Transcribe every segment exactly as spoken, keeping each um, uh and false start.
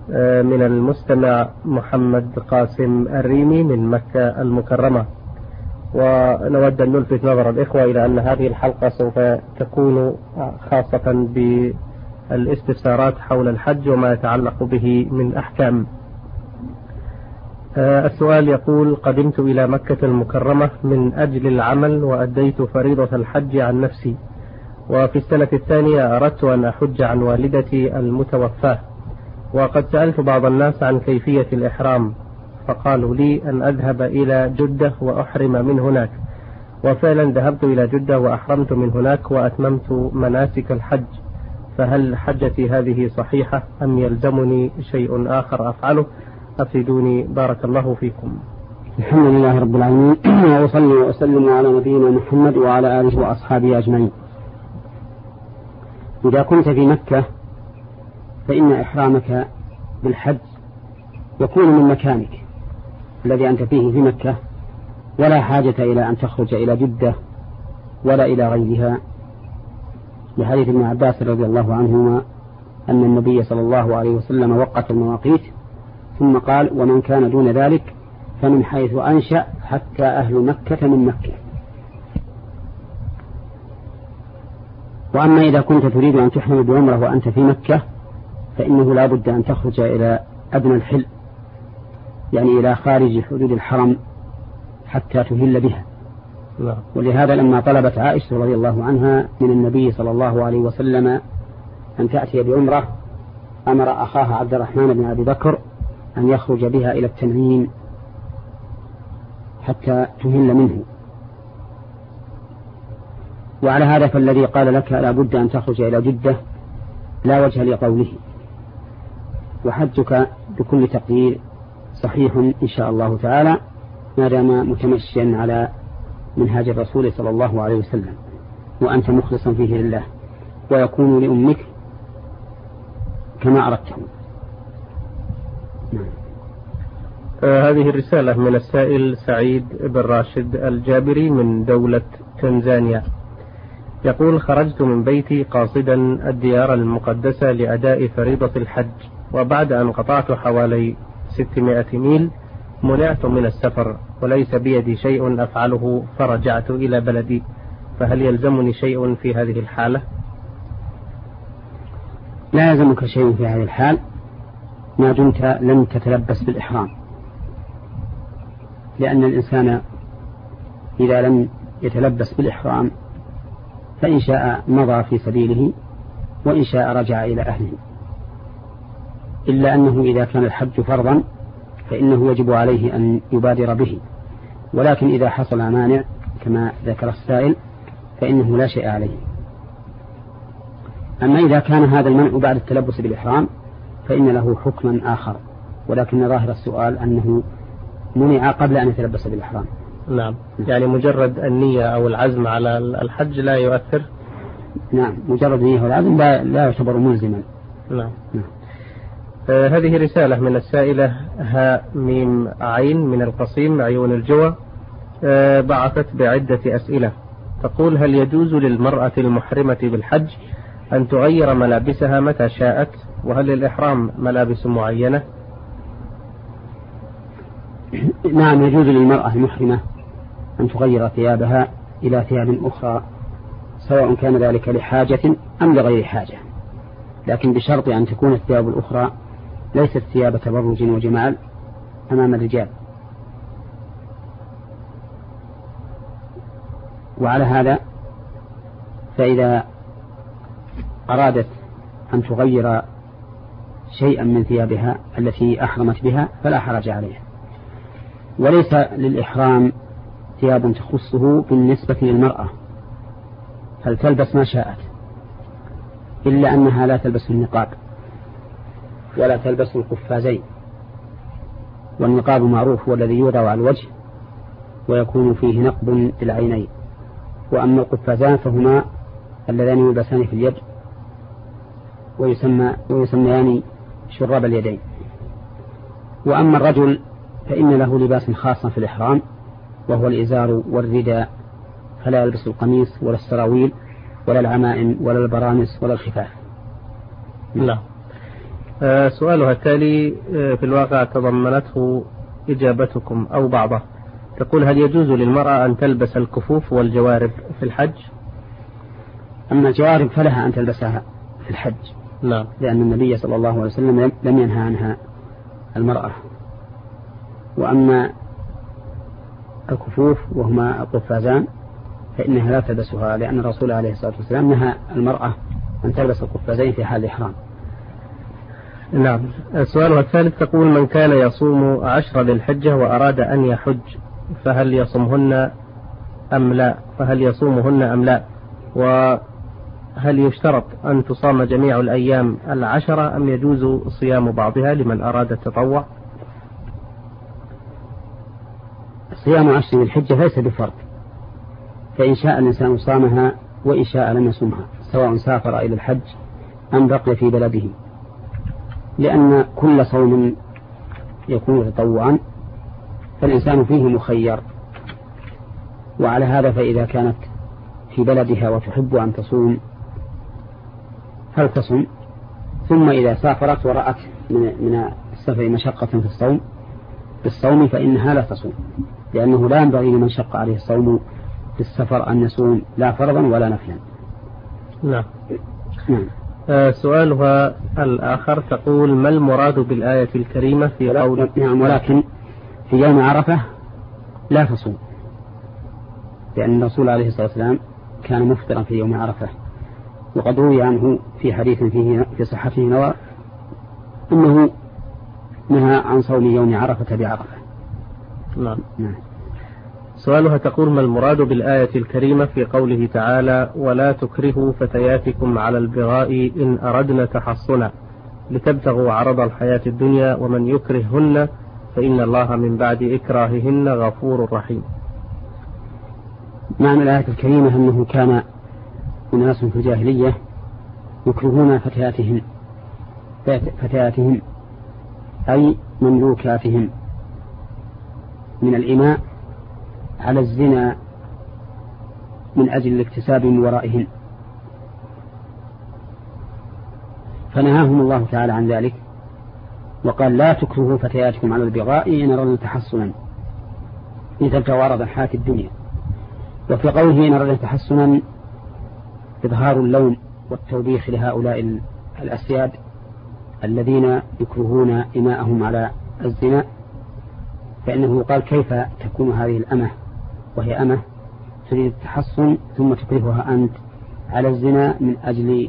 من المستمع محمد قاسم الريمي من مكة المكرمة، ونود أن نلفت نظر الإخوة إلى أن هذه الحلقة سوف تكون خاصة بالاستفسارات حول الحج وما يتعلق به من أحكام. السؤال يقول: قدمت إلى مكة المكرمة من أجل العمل وأديت فريضة الحج عن نفسي، وفي السنة الثانية أردت أن أحج عن والدتي المتوفاة، وقد سألت بعض الناس عن كيفية الإحرام فقالوا لي أن أذهب إلى جدة وأحرم من هناك، وفعلا ذهبت إلى جدة وأحرمت من هناك وأتممت مناسك الحج، فهل حجتي هذه صحيحة أم يلزمني شيء آخر أفعله؟ أفيدوني بارك الله فيكم. الحمد لله رب العالمين، وأصلي وأسلم على نبينا محمد وعلى آله وأصحابه أجمعين. إذا كنت في مكة فإن إحرامك بالحج يكون من مكانك الذي أنت فيه في مكة، ولا حاجة إلى أن تخرج إلى جدة ولا إلى غيرها، لحديث ابن عباس رضي الله عنهما أن النبي صلى الله عليه وسلم وقت المواقيت ثم قال: ومن كان دون ذلك فمن حيث أنشأ حتى أهل مكة من مكة. وأما إذا كنت تريد أن تحرم بعمرة وأنت في مكة فإنه لا بد أن تخرج إلى أدنى الحل، يعني إلى خارج حدود الحرم حتى تهل بها. لا. ولهذا لما طلبت عائشة رضي الله عنها من النبي صلى الله عليه وسلم أن تأتي بعمرة، أمر أخاها عبد الرحمن بن أبي بكر أن يخرج بها إلى التنعيم حتى تهل منه. وعلى هذا فالذي قال لك لا بد أن تخرج إلى جدة لا وجه لقوله، وحجك بكل تقدير صحيح إن شاء الله تعالى ما دام متمشيا على منهاج الرسول صلى الله عليه وسلم وأنت مخلصا فيه لله، ويكون لأمك كما أردته. آه هذه الرسالة من السائل سعيد بن راشد الجابري من دولة تنزانيا، يقول: خرجت من بيتي قاصدا الديار المقدسة لأداء فريضة الحج، وبعد أن قطعت حوالي ستمائة ميل منعت من السفر وليس بيدي شيء أفعله فرجعت إلى بلدي، فهل يلزمني شيء في هذه الحالة؟ لا يلزمك شيء في هذه الحال ما دمت لم تتلبس بالإحرام، لأن الإنسان إذا لم يتلبس بالإحرام فإن شاء مضى في سبيله وإن شاء رجع إلى أهله، إلا أنه إذا كان الحج فرضا فإنه يجب عليه أن يبادر به، ولكن إذا حصل مانع كما ذكر السائل فإنه لا شيء عليه. أما إذا كان هذا المنع بعد التلبس بالإحرام فإن له حكما آخر، ولكن ظاهر السؤال أنه منع قبل أن يتلبس بالإحرام. نعم، يعني مجرد النية أو العزم على الحج لا يؤثر؟ نعم، مجرد النية والعزم لا, لا يعتبر ملزما. نعم, نعم. آه هذه رسالة من السائلة ها ميم عين من القصيم عيون الجوى، آه بعثت بعدة أسئلة، تقول: هل يجوز للمرأة المحرمة بالحج أن تغير ملابسها متى شاءت؟ وهل للإحرام ملابس معينة؟ نعم، يجوز للمرأة المحرمة أن تغير ثيابها إلى ثياب أخرى، سواء كان ذلك لحاجة أم لغير حاجة، لكن بشرط أن تكون الثياب الأخرى ليست ثياب تبرج وجمال أمام الرجال. وعلى هذا فإذا أرادت أن تغير شيئا من ثيابها التي أحرمت بها فلا حرج عليها. وليس للإحرام ثياب تخصه بالنسبة للمرأة، هل تلبس ما شاءت، إلا أنها لا تلبس النقاب ولا تلبس القفازين، والنقاب معروف هو الذي يوضع على الوجه ويكون فيه نقب للعينين، وأما القفازان فهما اللذان يلبسان في اليد ويسمى ويسميان شراب اليدين. وأما الرجل فإن له لباس خاص في الإحرام وهو الإزار والرداء، فلا يلبس القميص ولا السراويل ولا العمائم ولا البرانس ولا الخفاف. لا. آه سؤالها التالي آه في الواقع تضمنته إجابتكم أو بعضه. تقول: هل يجوز للمرأة أن تلبس الكفوف والجوارب في الحج؟ أما الجوارب فلها أن تلبسها في الحج. نعم. لأن النبي صلى الله عليه وسلم لم ينهى عنها المرأة. وأما الكفوف وهما القفازان فإنها لا تلبسها، لأن الرسول عليه الصلاة والسلام نهى المرأة أن تلبس القفازين في حال الإحرام. نعم. السؤال الثالث تقول: من كان يصوم عشر للحجة وأراد أن يحج فهل يصومهن أم لا؟ فهل يصومهن أم لا؟ وهل يشترط أن تصام جميع الأيام العشرة أم يجوز صيام بعضها لمن أراد التطوع؟ صيام عشر للحجة ليس بفرض، فإن شاء الإنسان صامها وإن شاء لم يصومها، سواء سافر إلى الحج أم بقي في بلده، لأن كل صوم يكون تطوعا فالإنسان فيه مخير. وعلى هذا فإذا كانت في بلدها وتحب أن تصوم فلتصم، ثم إذا سافرت ورأت من السفر مشقة في الصوم بالصوم فإنها لا تصوم، لأنه لا ينبغي لمن شق عليه الصوم في السفر أن يصوم لا فرضا ولا نفلا. نعم. نعم. آه سؤالها الآخر تقول: ما المراد بالآية الكريمة في قول؟ نعم. ولكن في يوم عرفة لا تصوم، لأن الرسول عليه الصلاة والسلام كان مفطرا في يوم عرفة، وقد روي عنه في حديث فيه في صحته نوى أنه نهى عن صوم يوم عرفة بعرفة. نعم. نعم. سؤالها تقول: ما المراد بالآية الكريمة في قوله تعالى: ولا تكرهوا فتياتكم على البغاء إن أردنا تحصنا لتبتغوا عرض الحياة الدنيا ومن يكرههن فإن الله من بعد إكراههن غفور رحيم؟ معنى الآية الكريمة أنه كان أناس في الجاهلية يكرهون فتياتهم فتياتهم أي مملوكاتهم من الإماء على الزنا من أجل الاكتساب من ورائهن، فنهاهم الله تعالى عن ذلك وقال: لا تكرهوا فتياتكم على البغاء إن أردنا تحصنا لتبتغوا عرض الحياة الدنيا. وفي قوله إن أردنا تحصنا إظهار اللوم والتوبيخ لهؤلاء الأسياد الذين يكرهون إماءهم على الزنا، فإنه قال: كيف تكون هذه الأمة وهي أمة تريد التحصن ثم تكرهها أنت على الزنا من أجل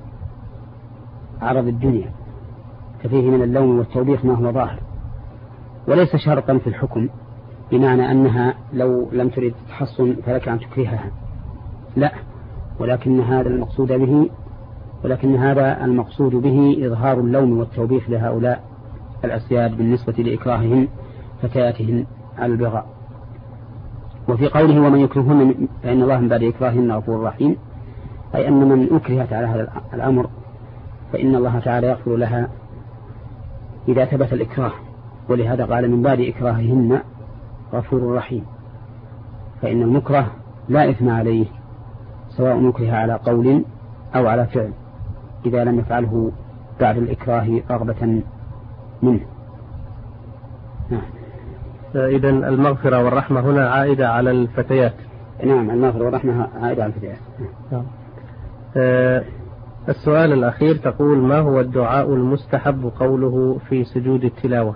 عرض الدنيا؟ ففيه من اللوم والتوبيخ ما هو ظاهر، وليس شرطا في الحكم بمعنى أنها لو لم تريد التحصن فلك أن تكرهها، لا، ولكن هذا المقصود به ولكن هذا المقصود به إظهار اللوم والتوبيخ لهؤلاء الأسياد بالنسبة لإكراههم فتياتهن على البغاء. وفي قوله ومن يكرههن فإن الله من بعد إكراههن غفور رحيم، أي أن من أكرهت على هذا الأمر فإن الله تعالى يغفر لها إذا ثبت الإكراه، ولهذا قال من بعد إكراههن غفور رحيم، فإن المكره لا إثم عليه سواء أكره على قول أو على فعل إذا لم يفعله بعد الإكراه رغبة منه. نعم. إذن المغفرة والرحمة هنا عائدة على الفتيات. نعم، المغفرة والرحمة عائدة على الفتيات. نعم. آه السؤال الأخير تقول: ما هو الدعاء المستحب قوله في سجود التلاوة؟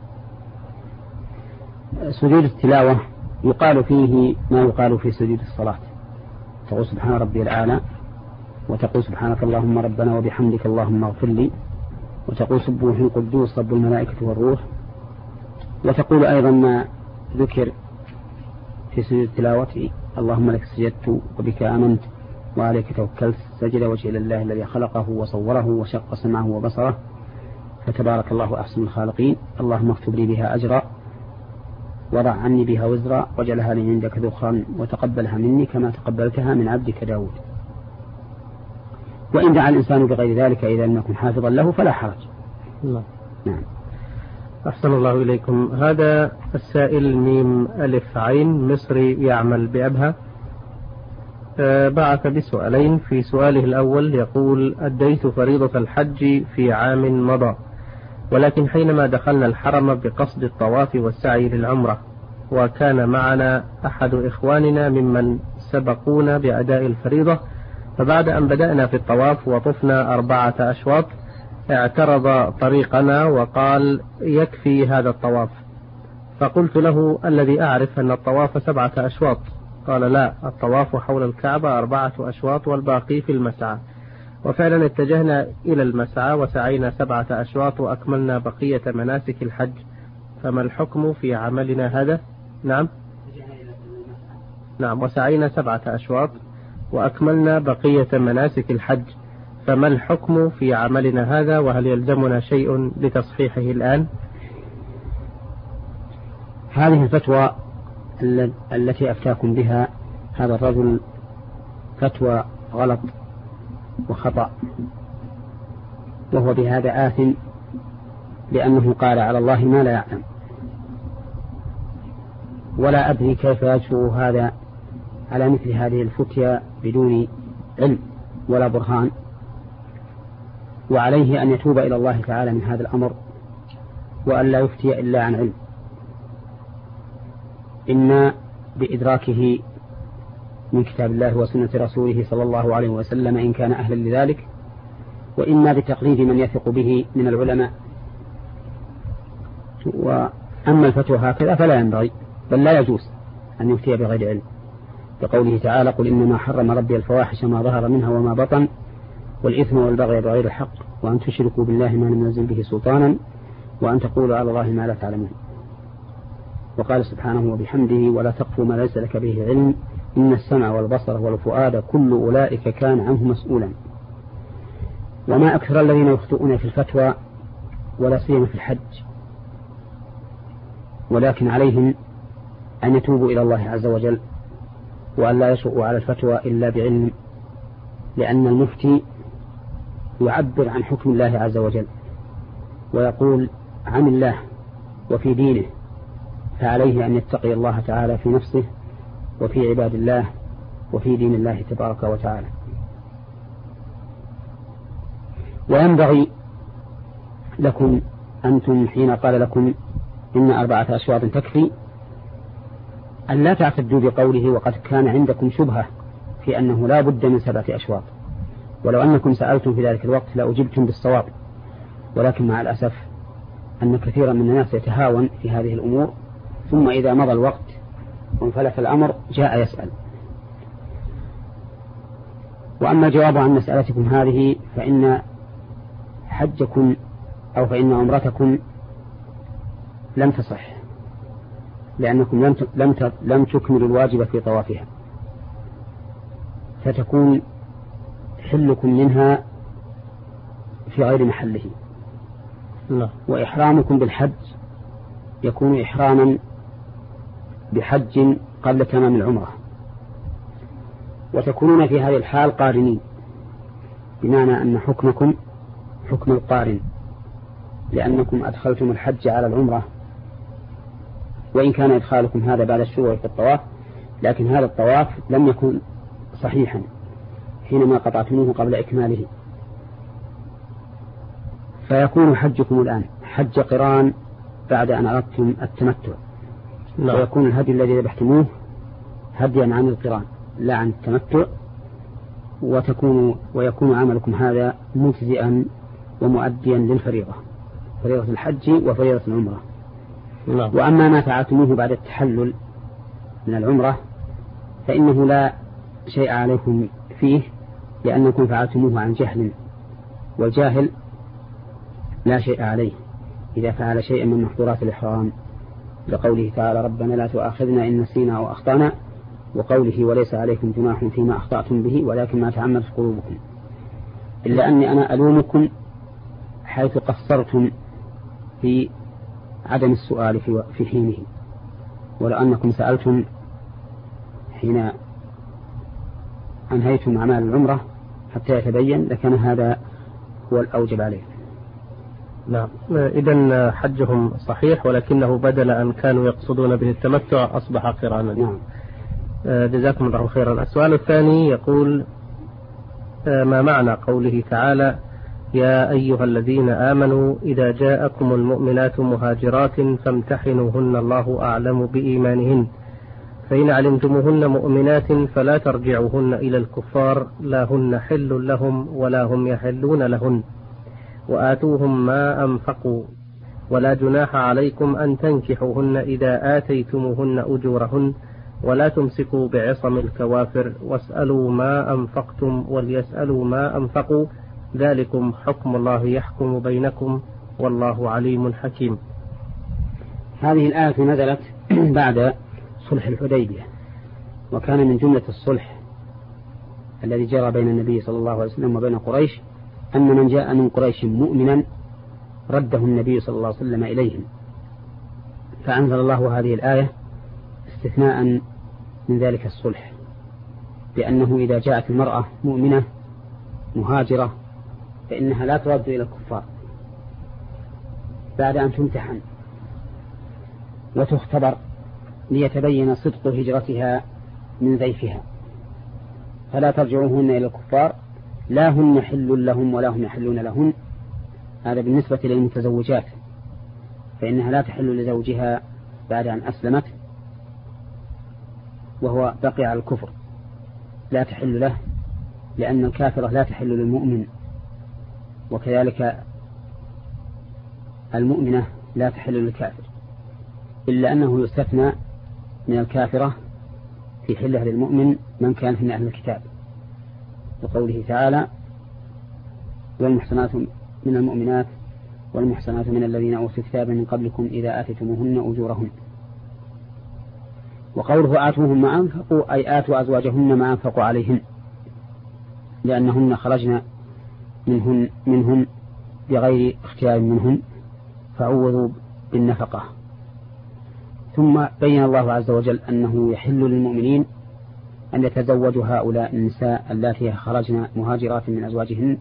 سجود التلاوة يقال فيه ما يقال في سجود الصلاة، تقول سبحان ربي الأعلى، وتقول سبحانك اللهم ربنا وبحمدك اللهم اغفر لي، وتقول سبوح قدوس رب الملائكة والروح، وتقول أيضا ما ذكر في سجود التلاوة: اللهم لك سجدت وبك آمنت وعليك توكلت، سجد وجهي لله الذي خلقه وصوره وشق سمعه وبصره، فتبارك الله أحسن الخالقين، اللهم اكتب لي بها أجرا وضع عني بها وزرا واجعلها لي عندك ذخرا وتقبلها مني كما تقبلتها من عبدك داود. وإن دعا الإنسان بغير ذلك إذا لم يكن حافظا له فلا حرج. الله. نعم. أحسن الله إليكم. هذا السائل ميم ألف عين مصري يعمل بأبها، بعث بسؤالين. في سؤاله الأول يقول: أديت فريضة الحج في عام مضى، ولكن حينما دخلنا الحرم بقصد الطواف والسعي للعمرة، وكان معنا أحد إخواننا ممن سبقونا بأداء الفريضة، فبعد أن بدأنا في الطواف وطفنا أربعة أشواط اعترض طريقنا وقال: يكفي هذا الطواف. فقلت له: الذي أعرف أن الطواف سبعة أشواط. قال: لا، الطواف حول الكعبة أربعة أشواط والباقي في المسعى. وفعلا اتجهنا إلى المسعى وسعينا سبعة أشواط وأكملنا بقية مناسك الحج، فما الحكم في عملنا هذا؟ نعم نعم وسعينا سبعة أشواط وأكملنا بقية مناسك الحج، فما الحكم في عملنا هذا؟ وهل يلزمنا شيء لتصحيحه الآن؟ هذه الفتوى التي أفتاكم بها هذا الرجل فتوى غلط وخطأ، وهو بهذا آثم لأنه قال على الله ما لا يعلم. ولا أدري كيف يجرؤ هذا على مثل هذه الفتيا بدون علم ولا برهان، وعليه أن يتوب إلى الله تعالى من هذا الأمر وأن لا يفتي إلا عن علم، إما بإدراكه من كتاب الله وسنة رسوله صلى الله عليه وسلم إن كان أهلا لذلك، وإما بتقليد من يثق به من العلماء. وأما الفتوى هكذا فلا ينبغي بل لا يجوز أن يفتي بغير علم، بقوله تعالى: قل إنما حرم ربي الفواحش ما ظهر منها وما بطن والإثم والبغي بغير الحق وأن تشركوا بالله ما لم ينزل به سلطانا وأن تقولوا على الله ما لا تعلمون. وقال سبحانه وبحمده: ولا تقف ما ليس لك به علم إن السمع والبصر والفؤاد كل أولئك كان عنه مسؤولا. وما أكثر الذين يخطئون في الفتوى ولا سيما في الحج، ولكن عليهم أن يتوبوا إلى الله عز وجل وأن لا يشرؤوا على الفتوى إلا بعلم، لأن المفتي يعبر عن حكم الله عز وجل ويقول عن الله وفي دينه، فعليه أن يتقي الله تعالى في نفسه وفي عباد الله وفي دين الله تبارك وتعالى. وينبغي لكم أنتم حين قال لكم إن أربعة أشواط تكفي أن لا تعتدوا بقوله وقد كان عندكم شبهة في أنه لا بد من سبعة أشواط، ولو أنكم سألتم في ذلك الوقت لأجبتم بالصواب، ولكن مع الأسف أن كثيرا من الناس يتهاون في هذه الأمور، ثم إذا مضى الوقت وانفلت الأمر جاء يسأل. وأما الجواب عن مسألتكم هذه فإن حجكم أو فإن عمرتكم لم تصح، لأنكم لم لم لم تكملوا الواجب في طوافها، فتكون حلكم منها في غير محله. لا. وإحرامكم بالحج يكون إحراما بحج قبل تمام العمرة، وتكونون في هذه الحال قارنين، بمعنى أن حكمكم حكم القارن، لأنكم أدخلتم الحج على العمرة، وإن كان إدخالكم هذا بعد الشروع في الطواف، لكن هذا الطواف لم يكن صحيحا حينما قطعتموه قبل إكماله، فيكون حجكم الآن حج قران بعد أن أردتم التمتع. لا. ويكون الهدي الذي ذبحتموه هديا عن القران لا عن التمتع، وتكون ويكون عملكم هذا مجزئا ومؤديا للفريضة، فريضة الحج وفريضة العمرة. لا. وأما ما فعلتموه بعد التحلل من العمرة فإنه لا شيء عليكم فيه، لأنكم فعلتموه عن جهل، والجاهل لا شيء عليه إذا فعل شيئا من محظورات الإحرام، لقوله تعالى: ربنا لا تؤاخذنا إن نسينا أو أخطأنا، وقوله: وليس عليكم جناح فيما أخطأتم به ولكن ما تعمدت قلوبكم. إلا أني أنا ألومكم حيث قصرتم في عدم السؤال في حينه، ولو أنكم سألتم حين أنهيتم أعمال العمرة حتى يتبين لكان هذا هو الأوجب عليه. نعم. إذن حجهم صحيح، ولكنه بدل أن كانوا يقصدون به التمتع أصبح قرانا. نعم. جزاكم الله خيرا. السؤال الثاني يقول: ما معنى قوله تعالى: يا أيها الذين آمنوا إذا جاءكم المؤمنات مهاجرات فامتحنوهن الله أعلم بإيمانهن، فإن علمتموهن مؤمنات فلا ترجعوهن إلى الكفار لا هن حل لهم ولا هم يحلون لهن، وآتوهم ما أنفقوا، ولا جناح عليكم أن تنكحوهن إذا آتيتموهن أجورهن، ولا تمسكوا بعصم الكوافر، واسألوا ما أنفقتم وليسألوا ما أنفقوا، ذلكم حكم الله يحكم بينكم والله عليم حكيم. هذه الآية نزلت بعد صلح الحديبية، وكان من جملة الصلح الذي جرى بين النبي صلى الله عليه وسلم وبين قريش أن من جاء من قريش مؤمنا رده النبي صلى الله عليه وسلم إليهم، فأنزل الله هذه الآية استثناء من ذلك الصلح، بأنه إذا جاءت المرأة مؤمنة مهاجرة فإنها لا ترد إلى الكفار بعد أن تمتحن وتختبر ليتبين صدق هجرتها من زيفها، فلا ترجعوهن إلى الكفار لا هن حل لهم ولا هم يحلون لهن. هذا بالنسبة للمتزوجات، فإنها لا تحل لزوجها بعد أن أسلمت وهو بقي على الكفر، لا تحل له، لأن الكافرة لا تحل للمؤمن، وكذلك المؤمنة لا تحل للكافر، إلا أنه يستثنى من الكافرة في حلها للمؤمن من كان من أهل الكتاب، وقوله تعالى: والمحصنات من المؤمنات والمحصنات من الذين أوتوا الكتاب من قبلكم إذا آتيتموهن أجورهن. وقوله آتوهم ما أنفقوا أي آتوا أزواجهن ما أنفقوا عليهن، لأنهن خرجن منهن, منهن بغير اختيار منهن فعوضوا بالنفقة. ثم بين الله عز وجل أنه يحل للمؤمنين أن يتزوجوا هؤلاء النساء اللاتي خرجن مهاجرات من أزواجهن،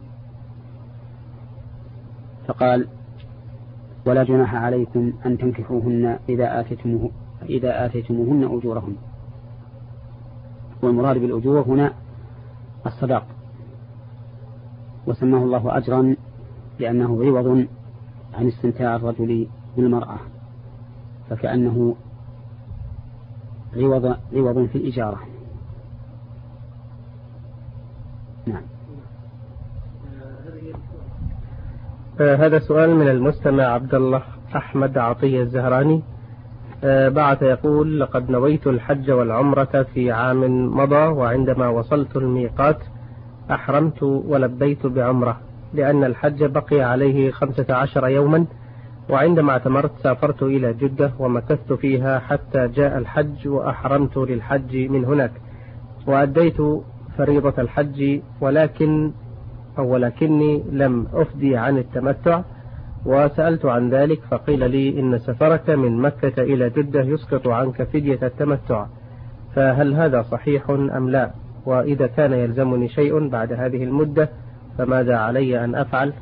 فقال: ولا جناح عليكم أن تنكحوهن إذا آتيتموه إذا آتيتموهن أجورهن. والمراد بالأجور هنا الصداق، وسماه الله أجرا لأنه عوض عن استمتاع الرجل بالمرأة، فكأنه عوض, عوض في الإجارة. نعم. هذا سؤال من المستمع عبد الله أحمد عطية الزهراني، بعث يقول: لقد نويت الحج والعمرة في عام مضى، وعندما وصلت الميقات أحرمت ولبيت بعمرة، لأن الحج بقي عليه خمسة عشر يوما، وعندما اعتمرت سافرت إلى جدة ومكثت فيها حتى جاء الحج وأحرمت للحج من هناك، وأديت فريضة الحج، ولكن أو ولكني لم أفدي عن التمتع، وسألت عن ذلك فقيل لي إن سفرك من مكة إلى جدة يسقط عنك فدية التمتع، فهل هذا صحيح أم لا؟ وإذا كان يلزمني شيء بعد هذه المدة فماذا علي أن أفعل؟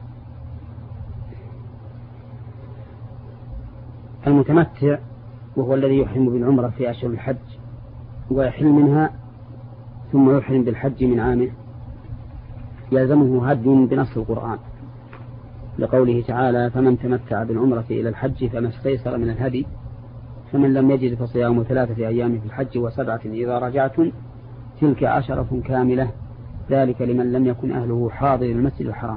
المتمتع وهو الذي يحرم بالعمرة في أشهر الحج ويحل منها ثم يحرم بالحج من عامه يلزمه هدي بنص القرآن، لقوله تعالى: فمن تمتع بالعمرة إلى الحج فما استيسر من الهدي، فمن لم يجد فصيام ثلاثة أيام في الحج وسبعة إذا رجعتم تلك عشرة كاملة، ذلك لمن لم يكن أهله حاضر المسجد الحرام.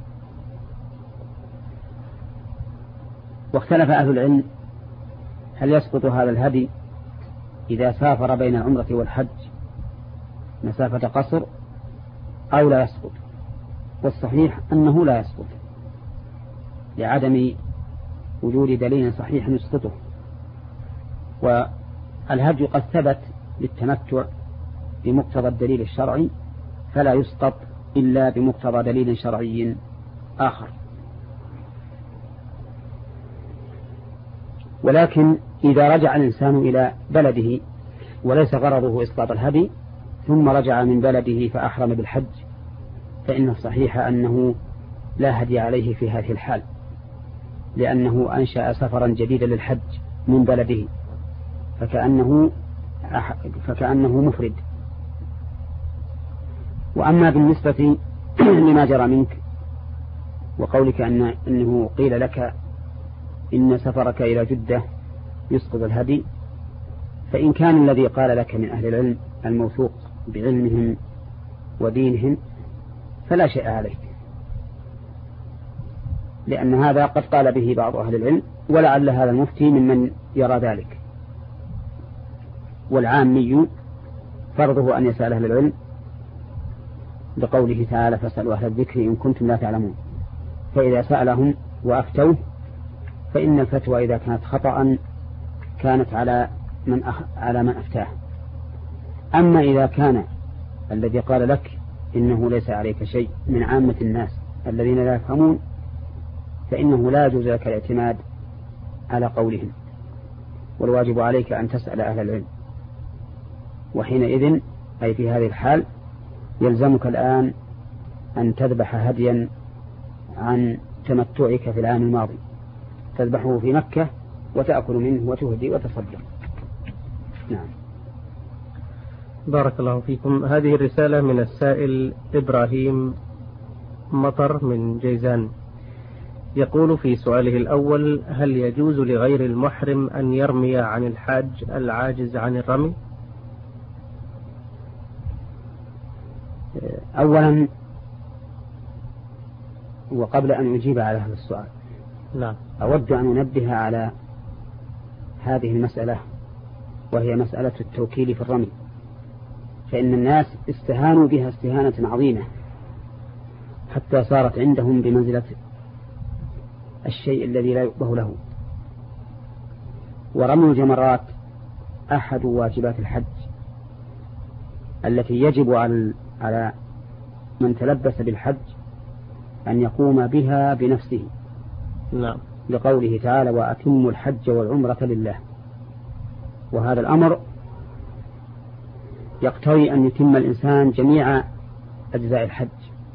واختلف أهل العلم هل يسقط هذا الهدي إذا سافر بين العمرة والحج مسافة قصر أو لا يسقط، والصحيح أنه لا يسقط لعدم وجود دليل صحيح يسقطه، والهدي قد ثبت للتمتع بمقتضى الدليل الشرعي فلا يسقط إلا بمقتضى دليل شرعي آخر. ولكن إذا رجع الإنسان إلى بلده وليس غرضه إسقاط الهدي ثم رجع من بلده فأحرم بالحج فإن الصحيح أنه لا هدي عليه في هذه الحال، لأنه أنشأ سفرا جديدا للحج من بلده، فكأنه فكأنه مفرد. وأما بالنسبة لما جرى منك وقولك أن أنه قيل لك إن سفرك إلى جدة يسقط الهدي، فإن كان الذي قال لك من أهل العلم الموثوق بعلمهم ودينهم فلا شيء عليك، لأن هذا قد قال به بعض أهل العلم، ولعل هذا المفتي ممن يرى ذلك. والعامي فرضه أن يسأل أهل العلم بقوله تعالى فاسألوا أهل الذكر إن كنتم لا تعلمون، فإذا سألهم وأفتوه فإن الفتوى إذا كانت خطأ كانت على من أخ... على من أفتاه. أما إذا كان الذي قال لك إنه ليس عليك شيء من عامة الناس الذين لا يفهمون، فإنه لا يجوز لك الاعتماد على قولهم، والواجب عليك أن تسأل أهل العلم. وحينئذ أي في هذه الحال يلزمك الآن أن تذبح هديا عن تمتعك في العام الماضي، تذبحه في مكة وتأكل منه وتهدي وتصدق. نعم. بارك الله فيكم. هذه الرسالة من السائل إبراهيم مطر من جيزان، يقول في سؤاله الأول: هل يجوز لغير المحرم أن يرمي عن الحاج العاجز عن الرمي؟ أولا وقبل أن أجيب على هذا السؤال نعم. أود أن أنبه على هذه المسألة، وهي مسألة التوكيل في الرمي، فإن الناس استهانوا بها استهانة عظيمة حتى صارت عندهم بمنزلة الشيء الذي لا يقبه له. ورمي الجمرات أحد واجبات الحج التي يجب على من تلبس بالحج أن يقوم بها بنفسه. نعم. لقوله تعالى وأتموا الحج والعمرة لله، وهذا الأمر يقتضي أن يتم الإنسان جميع أجزاء الحج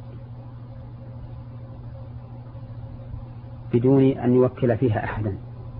بدون أن يوكل فيها أحدا.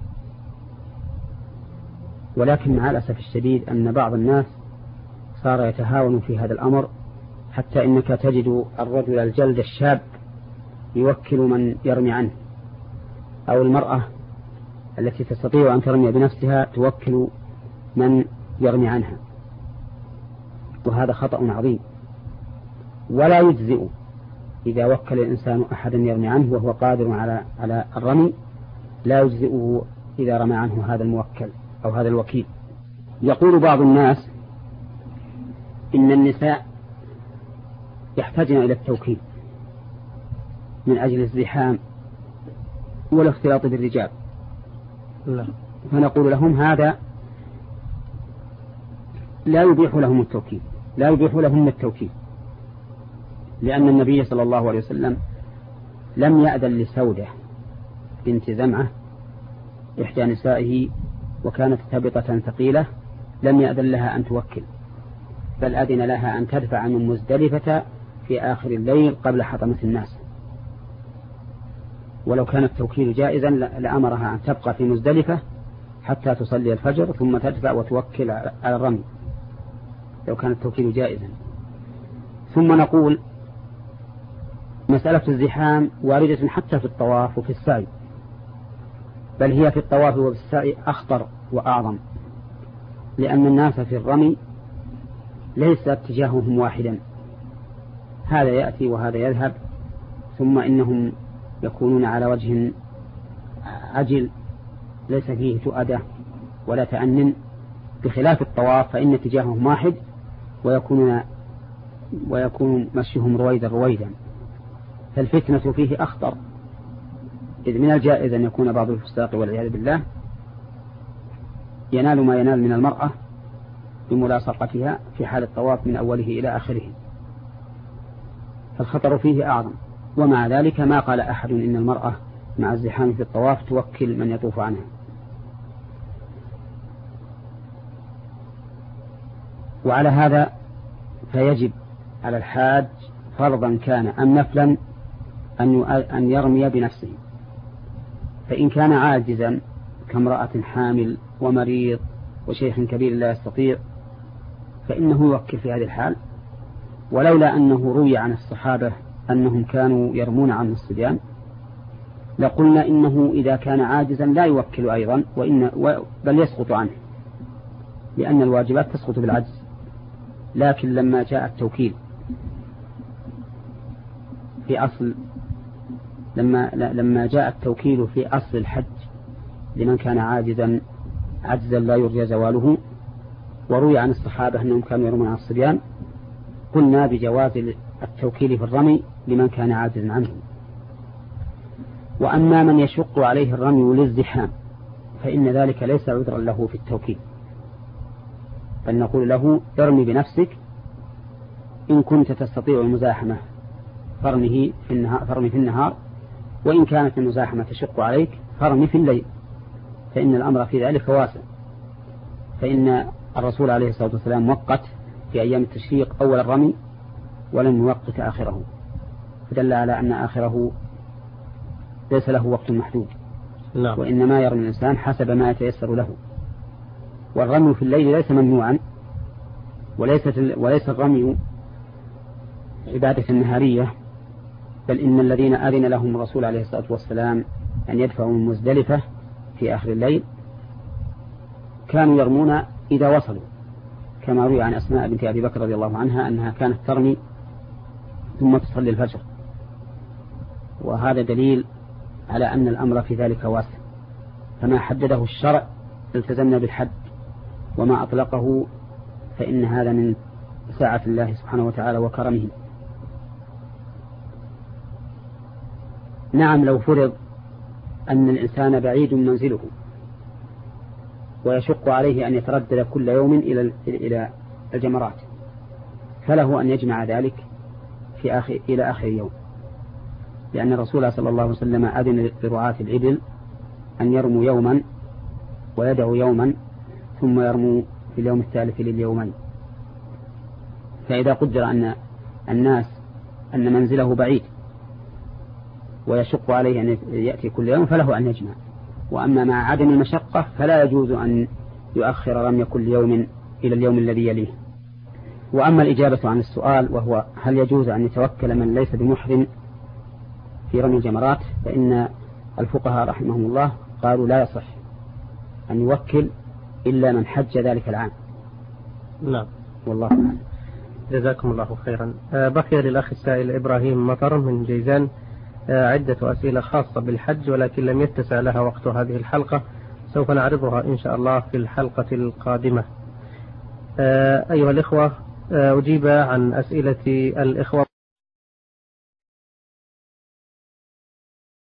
ولكن مع الأسف الشديد أن بعض الناس صار يتهاون في هذا الأمر، حتى إنك تجد الرجل الجلد الشاب يوكل من يرمي عنه، أو المرأة التي تستطيع أن ترمي بنفسها توكل من يرمي عنها، وهذا خطأ عظيم. ولا يجزئ إذا وكل الإنسان أحدا يرمي عنه وهو قادر على على الرمي، لا يجزئه إذا رمى عنه هذا الموكل أو هذا الوكيل. يقول بعض الناس إن النساء يحتاجن إلى التوكيل من أجل الزحام والاختلاط بالرجال، فنقول لهم هذا لا يبيح لهم التوكيل، لا يبيح لهم التوكيل، لأن النبي صلى الله عليه وسلم لم يأذن لسودة بنت زمعة إحدى نسائه وكانت ثابطة ثقيلة، لم يأذن لها أن توكل، بل أذن لها أن تدفع من مزدلفة في آخر الليل قبل حطمة الناس. ولو كان التوكيل جائزا لأمرها أن تبقى في مزدلفة حتى تصلي الفجر ثم تدفع وتوكل على الرمي، لو كان التوكيل جائزا. ثم نقول مسألة الزحام واردة حتى في الطواف وفي السعي، بل هي في الطواف وفي السعي أخطر وأعظم، لأن الناس في الرمي ليس اتجاههم واحدا، هذا يأتي وهذا يذهب، ثم إنهم يكونون على وجه عجل ليس فيه تؤدة ولا تأنن، بخلاف الطواف فإن اتجاههم واحد ويكونون ويكون مشيهم رويدا رويدا، فالفتنة فيه أخطر، إذ من الجائز أن يكون بعض الفساق والعياذ بالله ينال ما ينال من المرأة بملاصقتها في حال الطواف من أوله إلى آخره، فالخطر فيه أعظم. ومع ذلك ما قال أحد إن المرأة مع الزحام في الطواف توكل من يطوف عنها. وعلى هذا فيجب على الحاج فرضا كان أم نفلا أن يرمي بنفسه، فإن كان عاجزا كامرأة حامل ومريض وشيخ كبير لا يستطيع فإنه يوكل في هذه الحال. ولولا أنه روي عن الصحابة أنهم كانوا يرمون عن الصبيان لقلنا إنه إذا كان عاجزا لا يوكل أيضا، وإن بل يسقط عنه، لأن الواجبات تسقط بالعجز. لكن لما جاء التوكيل في أصل لما لما جاء التوكيل في أصل الحج لمن كان عاجزا عجزا لا يرجى زواله، وروي عن الصحابة أنهم كانوا يرمون عن الصبيان، قلنا بجواز التوكيل في الرمي لمن كان عاجزا عنه. وأما من يشق عليه الرمي للزحام فإن ذلك ليس عذرا له في التوكيل، بل نقول له ارمي بنفسك إن كنت تستطيع المزاحمة فرمه في النهار, فرمي في النهار، وإن كانت المزاحمة تشق عليك فرمي في الليل، فإن الأمر في ذلك واسع. فإن الرسول عليه الصلاة والسلام وقت في أيام التشريق أول الرمي ولم يوقت آخره، فدل على أن آخره ليس له وقت محدود. لا. وإنما يرمي الإنسان حسب ما يتيسر له. والرمي في الليل ليس ممنوعا، وليس وليس الرمي عبادة نهارية، بل إن الذين أذن لهم الرسول عليه الصلاة والسلام أن يدفعوا من مزدلفة في آخر الليل كانوا يرمون إذا وصلوا، كما روي عن أسماء بنت أبي بكر رضي الله عنها أنها كانت ترمي ثم تصلي الفجر. وهذا دليل على أن الأمر في ذلك واسع، فما حدده الشرع التزمنا بالحد، وما أطلقه فإن هذا من ساعة الله سبحانه وتعالى وكرمه. نعم، لو فرض أن الإنسان بعيد منزله ويشق عليه أن يتردد كل يوم إلى إلى الجمرات، فله أن يجمع ذلك في آخر إلى آخر يوم، لأن الرسول صلى الله عليه وسلم أذن لرعاة الإبل أن يرموا يوما ويدعوا يوما ثم يرموا في اليوم الثالث لليومين. فإذا قدر أن الناس أن منزله بعيد ويشق عليه أن يأتي كل يوم فله أن يجمع. وأما مع عدم المشقة فلا يجوز أن يؤخر رمي كل يوم إلى اليوم الذي يليه. وأما الإجابة عن السؤال وهو هل يجوز أن يتوكل من ليس بمحرم في رمي الجمرات، فإن الفقهاء رحمهم الله قالوا لا يصح أن يوكل إلا من حج ذلك العام. نعم، والله أعلم. جزاكم الله خيرا. بقي للأخ السائل إبراهيم مطر من جيزان عدة أسئلة خاصة بالحج، ولكن لم يتسع لها وقت هذه الحلقة، سوف نعرضها إن شاء الله في الحلقة القادمة. أيها الإخوة، أجيب عن أسئلة الإخوة